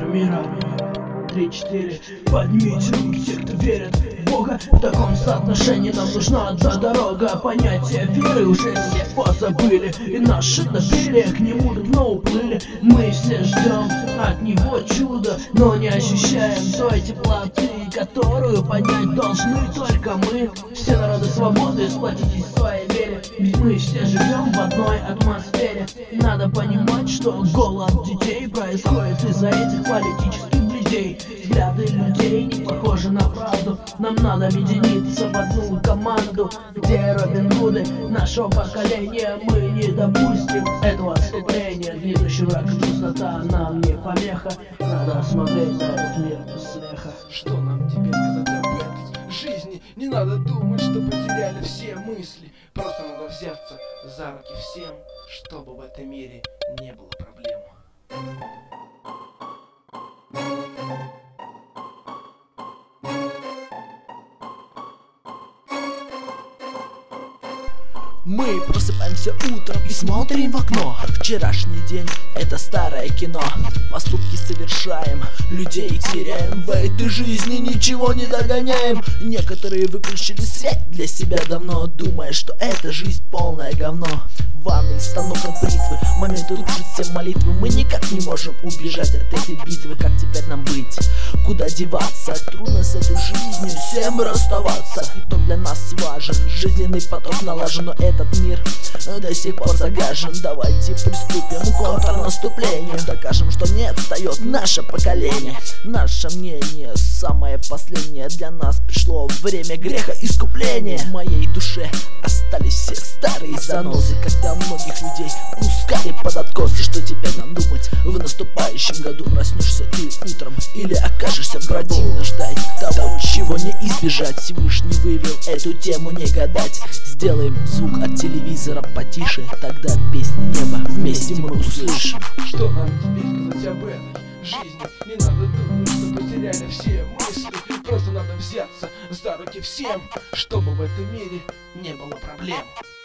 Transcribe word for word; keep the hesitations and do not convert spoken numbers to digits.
мира. Три-четыре. Поднимите руки те, кто верит в Бога. В таком соотношении нам нужна одна дорога. Понятие веры уже все позабыли, и наши доверия к нему давно уплыли. Мы все ждем от него чуда, но не ощущаем той теплоты, которую понять должны только мы. Все народы свободы, сплотитесь в своей вере, ведь мы все живем в одной атмосфере. Надо понимать, что голод детей происходит из-за этих политических бледей. Взгляды людей не похожи на правду. Нам надо объединиться в одну команду, где Робин Гуды нашего поколения. Мы не допустим этого отступления. Движущий враг и пустота нам не помеха. Надо смотреть на этот мир без смеха. Что нам тебе сказать об этой жизни? Не надо думать, что потеряли все мысли. Просто надо взяться за руки всем, чтобы в этом мире не было проблем. Мы просыпаемся утром и смотрим в окно. Вчерашний день — это старое кино. Поступки совершаем, людей теряем. В этой жизни ничего не догоняем. Некоторые выключили свет для себя давно, думая, что эта жизнь полное говно. Ванной, станоком бритвы, в момент рушит все молитвы. Мы никак не можем убежать от этой битвы. Как теперь нам быть? Куда деваться? Трудно с этой жизнью всем расставаться. И то для нас важен жизненный поток налажен, но этот мир до сих пор загажен. Давайте приступим к контрнаступлению. Докажем, что не отстает наше поколение. Наше мнение самое последнее. Для нас пришло время греха искупления. В моей душе остались все старые занозы, когда многих людей пускали под откосы. Что теперь нам думать? В наступающем году проснешься ты утром или окажешься в гробу. Противно ждать того, чего не избежать. Всевышний вывел эту тему не гадать. Сделаем звук от телевизора потише, тогда песни неба вместе мы услышим. Что нам теперь сказать об этой жизни? Не надо думать, что потеряли все мысли. Просто надо взяться за руки всем, чтобы в этом мире не было проблем.